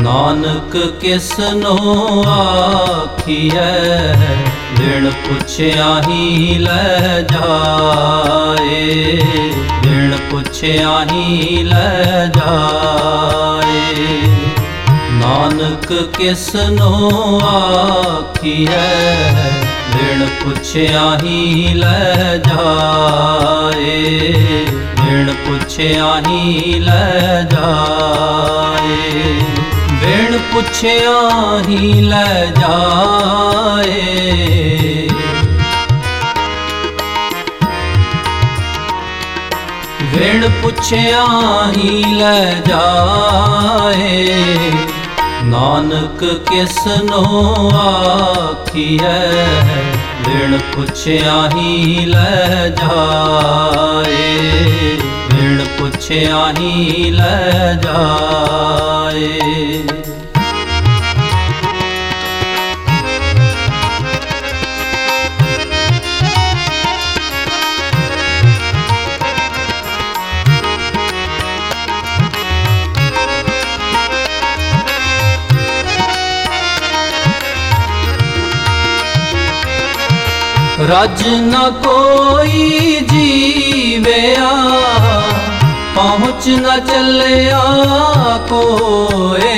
ਨਾਨਕ ਕਿਸਨੋ ਆਖੀਐ ਬਿਨ ਪੁੱਛਿਆ ਹੀ ਲੈ ਜਾਏ, ਬਿਨ ਪੁੱਛਿਆ ਹੀ ਲੈ ਜਾਏ। ਨਾਨਕ ਕਿਸਨੋ ਆਖੀਐ ਬਿਨ ਪੁੱਛਿਆ ਹੀ ਲੈ ਜਾਏ, ਬਿਨ ਪੁੱਛਿਆ ਹੀ ਲੈ ਜਾਏ, ਬਿਨ ਪੁੱਛਿਆ ਹੀ ਲੈ ਜਾਏ। ਬਿਨ ਪੁੱਛਿਆ ਹੀ ਲੈ ਜਾਏ। ਨਾਨਕ ਕਿਸਨੋ ਆਖੀਐ ਬਿਨ ਪੁੱਛਿਆ ਹੀ ਲੈ ਜਾਏ, ਬਿਨ ਪੁੱਛਿਆ ਹੀ ਲੈ ਜਾਏ। ਰਜ ਨ ਕੋਈ ਜੀਵਿਆ, ਪਹੁੰਚ ਨ ਚੱਲਿਆ ਕੋਏ।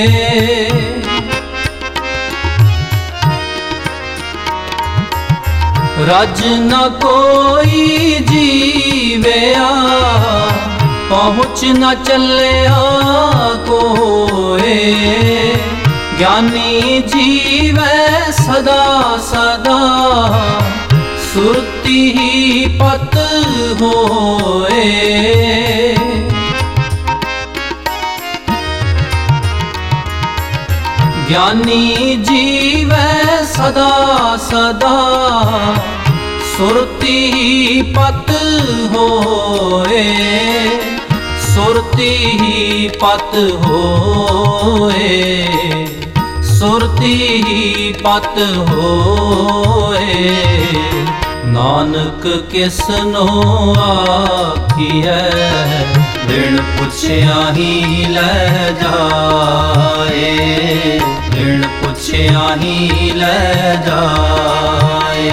ਰਜ ਨ ਕੋਈ ਜੀਵਿਆ, ਪਹੁੰਚ ਨ ਚੱਲਿਆ ਕੋਏ। ਗਿਆਨੀ ਜੀਵੈ ਸਦਾ ਸਦਾ, ਸੁਰਤੀ ਹੀ ਪਤ ਹੋਏ। ਗਿਆਨੀ ਜੀਵੈ ਸਦਾ ਸਦਾ, ਸੁਰਤੀ ਹੀ ਪਤ ਹੋਏ। ਸੁਰਤੀ ਹੀ ਪਤ ਹੋਏ, ਸੁਰਤੀ ਹੀ ਪਤ ਹੋਏ। ਨਾਨਕ ਕਿਸਨੋ ਆਖੀਐ ਬਿਨ ਪੁੱਛਿਆ ਹੀ ਲੈ ਜਾਏ, ਬਿਨ ਪੁੱਛਿਆ ਹੀ ਲੈ ਜਾਏ।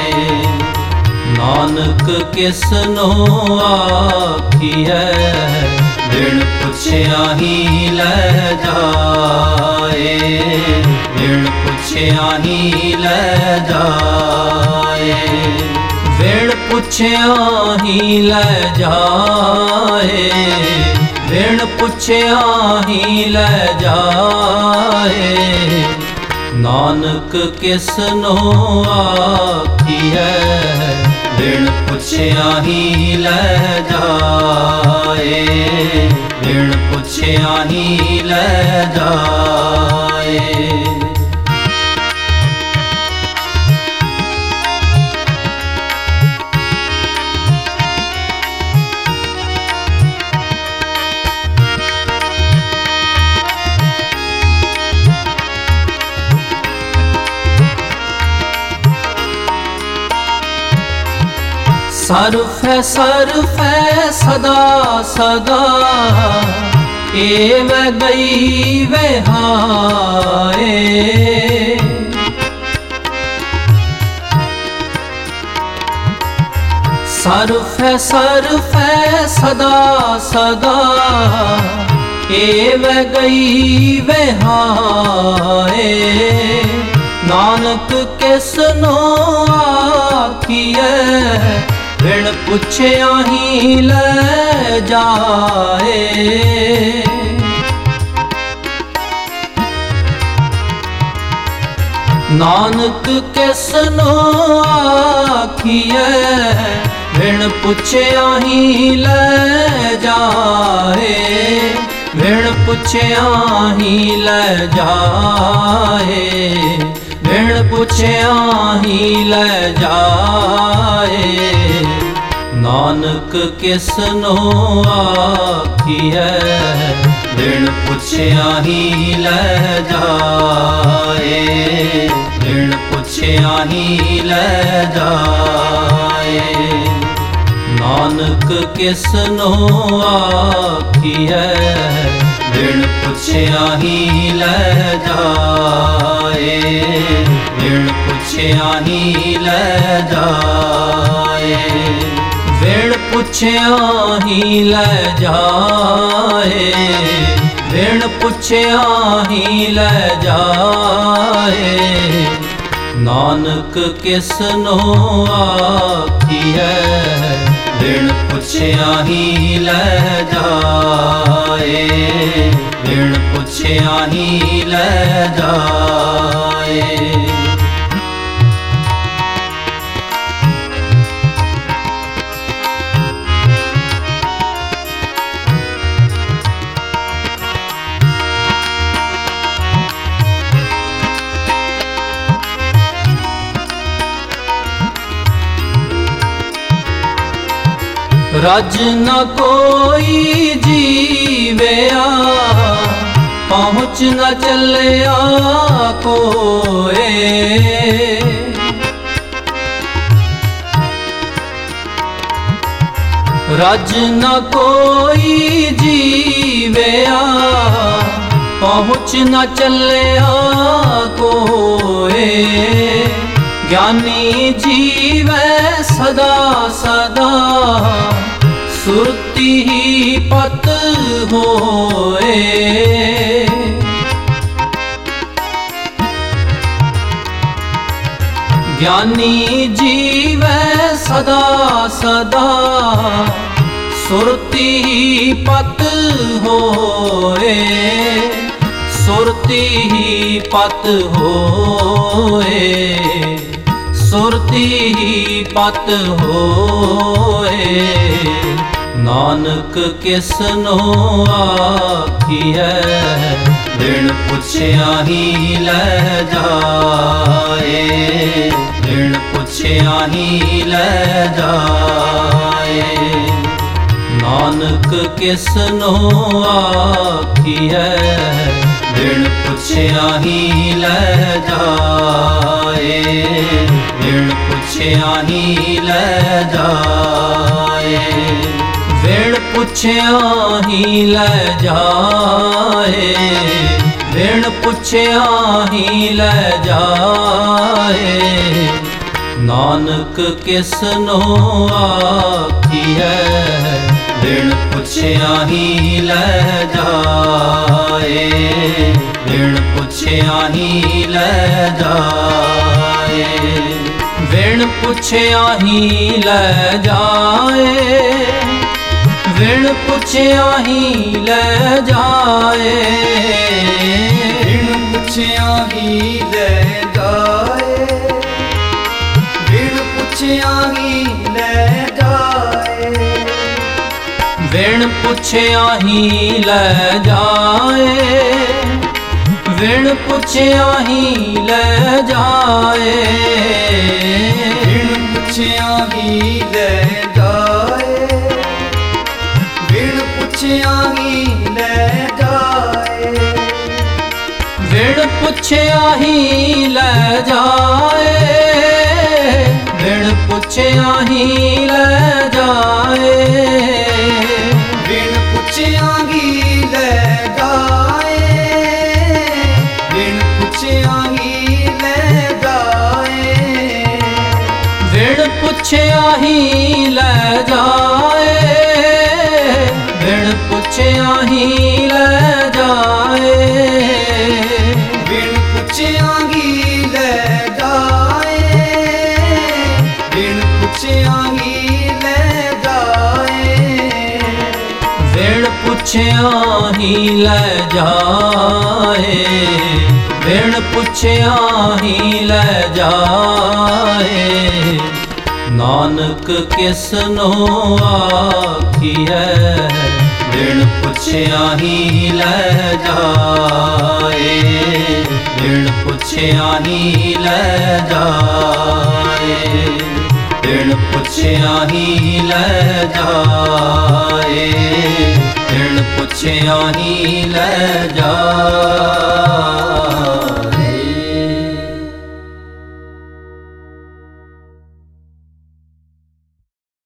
ਨਾਨਕ ਕਿਸਨੋ ਆਖੀਐ ਬਿਨ ਪੁੱਛਿਆ ਹੀ ਲੈ ਜਾਏ, ਬਿਨ ਪੁੱਛਿਆ ਹੀ ਲੈ ਜਾਏ। ਬਿਨ ਪੁੱਛਿਆ ਹੀ ਲੈ ਜਾਏ, ਬਿਨ ਪੁੱਛਿਆ ਹੀ ਲੈ ਜਾਏ। ਨਾਨਕ ਕਿਸਨੋ ਆਖੀਐ ਬਿਨ ਪੁੱਛਿਆ ਹੀ ਲੈ ਜਾਏ, ਬਿਨ ਪੁੱਛਿਆ ਹੀ ਲੈ ਜਾਏ। ਸਰਫੈ ਸਰਫੈ ਸਦਾ ਸਦਾ, ਏਵ ਗਈ ਵਹਾਏ। ਸਰਫੈ ਸਰਫੈ ਸਦਾ ਸਦਾ, ਏਵ ਗਈ ਵਹਾਏ। ਨਾਨਕ ਕਿਸਨੋ ਆਖੀਐ ਬਿਨ ਪੁੱਛਿਆ ਹੀ ਲੈ ਜਾਏ। ਨਾਨਕ ਕਿਸਨੋ ਆਖੀਐ ਬਿਨ ਪੁੱਛਿਆ ਹੀ ਲੈ ਜਾਏ, ਬਿਨ ਪੁੱਛਿਆ ਹੀ ਲੈ ਜਾਏ, ਬਿਨ ਪੁੱਛਿਆ ਹੀ ਲੈ ਜਾਏ। ਨਾਨਕ ਕਿਸਨੋ ਆਖੀਐ ਬਿਨ ਪੁੱਛਿਆ ਹੀ ਲੈ ਜਾਏ, ਬਿਨ ਪੁੱਛਿਆ ਹੀ ਲੈ ਜਾਏ। ਨਾਨਕ ਕਿਸਨੋ ਆਖੀਐ बिन पुछिया ही लै जाए, बिन पुछिया ही लै जाए, बिन पुछिया ही लै जाए, बिन पुछिया ही लै जाए। नानक किसनो आखिए, बिन पुछिया ही लै जाए, बिन पुछिया ही लै जाए। रज न कोई जीवया, पहुँच न चलिया कोए। रज न कोई जीवया, पहुँच न चलिया कोए। ज्ञानी जीवै सदा सदा, सुरती ही पत होए। ज्ञानी जीवै सदा सदा, सुरती ही पत होए। सुरती ही पत होए, सुरती ही पत होए। नानक किसनो आखिए, बिन पुछिया ही लै जाए, बिन पुछिया ही लै जाए। नानक किसनो आखिए, बिन पुछिया ही लै जाए, बिन पुछिया ही लै जाए। बिन पुछिया ही लै जाए, बिन पुछिया ही लै जाए। नानक किसनो आखिए, बिन पुछिया ही लै जाए, बिन पुछिया ही लै जाए। बिन पुछिया ही लै जाए, बिन पुछिया ही लै जाए। बिन पुछिया ही लै जाए, बिन पुछिया ही लै जाए। बिन पुछिया ही लै जाए, बिन पुछिया ही लै जाए। बिन पुछिया ही लै जाए, बिन पुछिया ही लै जाए। बिन पुछिया ही लै जाए, बिन पुछिया ही लै जाए। बिन पुछिया ही लै जाए, बिन पुछिया ही लै जाए। बिन पुछिया ही लै जाए, बिन पुछिया ही लै जाए। बिन पुछिया ही लै जाए, बिन पुछिया ही लै जाए। बिन पुछिया ही लै जाए, बिन पुछिया ही लै जाए। नानक किसनो आखिए, बिन पुछिया ही लै जाए, बिन पुछिया ही लै जाए। बिन पुछिया ही लै जाए, बिन पुछिया ही लै जाए।